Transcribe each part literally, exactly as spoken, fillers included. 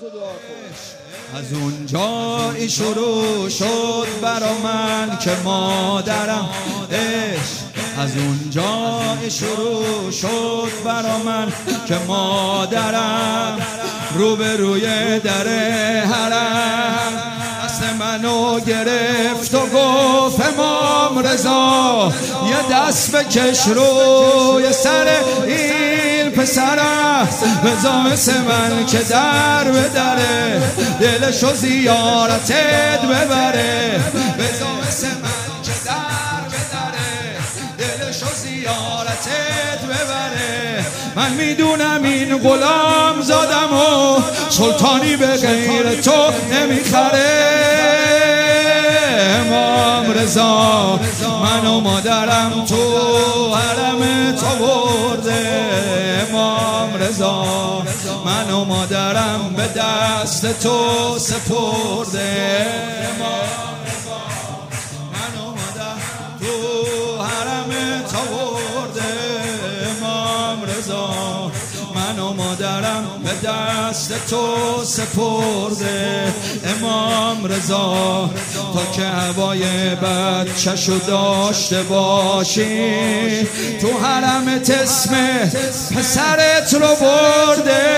از اونجایی شروع شد برا من که مادرم عشق، از اونجایی شروع شد برا من که مادرم روبروی در حرم دست منو گرفت و گفت امام رضا یه دست بکش روی سر این پسرم، رضا مثل من که در به دره دلشو زیارتت ببره، رضا مثل من که در به دره دلشو زیارتت ببره. من میدونم این غلام زادم و سلطانی به غیر تو نمیخره. امام رضا من و مادرم تو حرم تو برده، امام رضا من و مادرم به دست تو سپرده، امام رضا من و مادرم تو حرم تو برده، امام رضا من و مادرم به دست تو سپرده، امام رضا تا که هوای بچه‌شو داشته باشی تو حرمت اسم پسرت رو برده،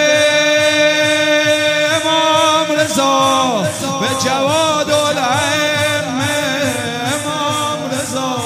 امام رضا به جواد الائمه، امام رضا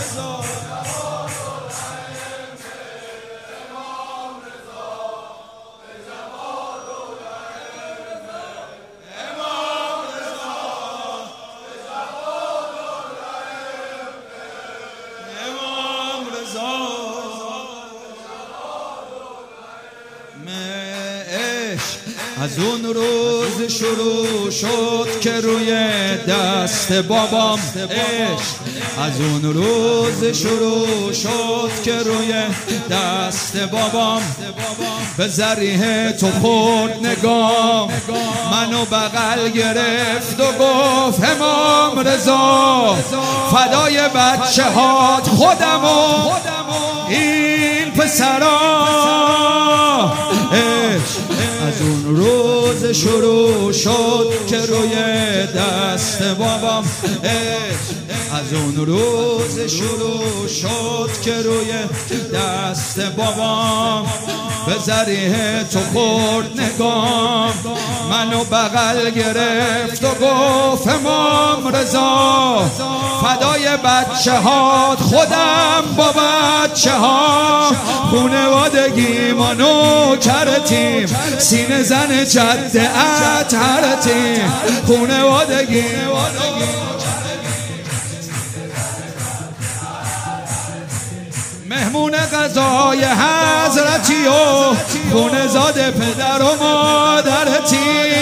از اون روز شروع شد که روی دست بابام عشق، از اون روز شروع شد که روی دست بابام به ذریح تو خورد نگام، منو بغل گرفت و گفت امام رضا فدای بچه هات خودم و این پسرا عشق. از اون روز شروع شد که روی دست بابام عشق، از اون روز شروع شد که روی دست بابام به ذریح تو خورد نگام، منو بغل گرفت و گفت امام رضا فدای بچه هات خودم با بچه ها، خونوادگی منو کرتیم سینه زن جد اطهرتیم، خونوادگی مهمون غذای حضرتی و خونه زاد پدر و مادرتی،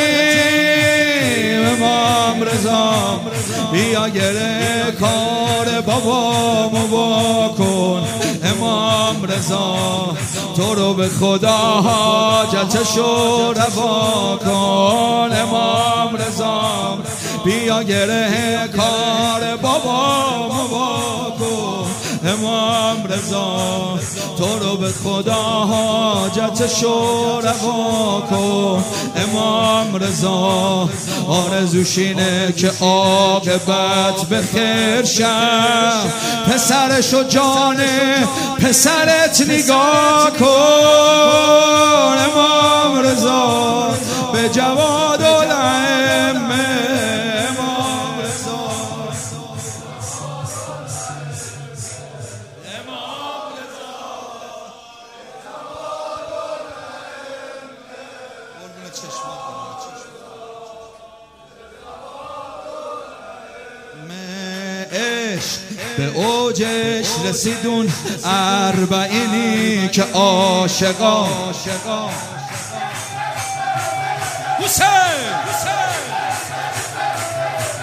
امام رضا بیا گره کار بابامو واکن، امام رضا تو رو به خدا حاجتشو روا کن، امام رضا بیا گره کار بابامو واکن، امام رضا تو رو به خدا حاجتشو روا کن، امام رضا آرزوش اینه که عاقبت به خیر شد، پسرشو جان پسرت نگاه کن، امام رضا به جواد الائمه، امام رضا امام رضا قربون چشمات عشق به اوجش رسیدون اربعینی که عاشقا حسین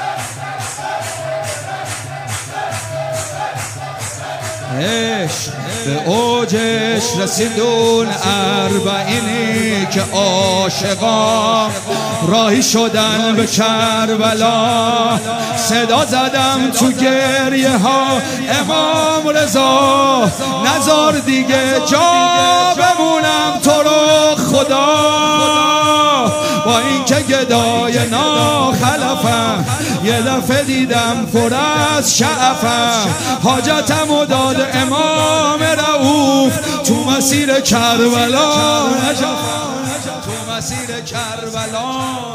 عشق به اوجش رسیدون اربعینی که عاشقا راهی شدن به کربلا. صدا زدم تو گریه ها امام رضا نزار دیگه جا بمونم تو رو خدا. با این که گدای ناخلفم یه دفعه دیدم پر از شعفم. حاجتم و داد امام رؤوف تو مسیر کربلا. تو مسیر کربلا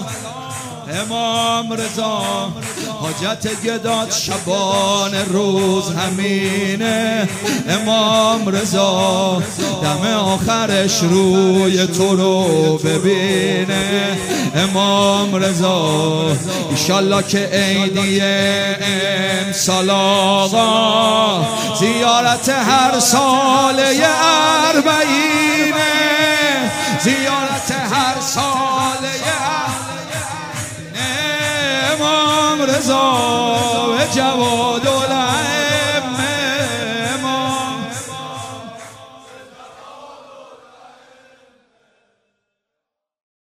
امام رضا حاجت گداد شبان روز همینه. امام رضا دم آخرش روی تو رو ببینه. امام رضا ایشالله که عیدی امسال آقا زیارت هر ساله اربعینه.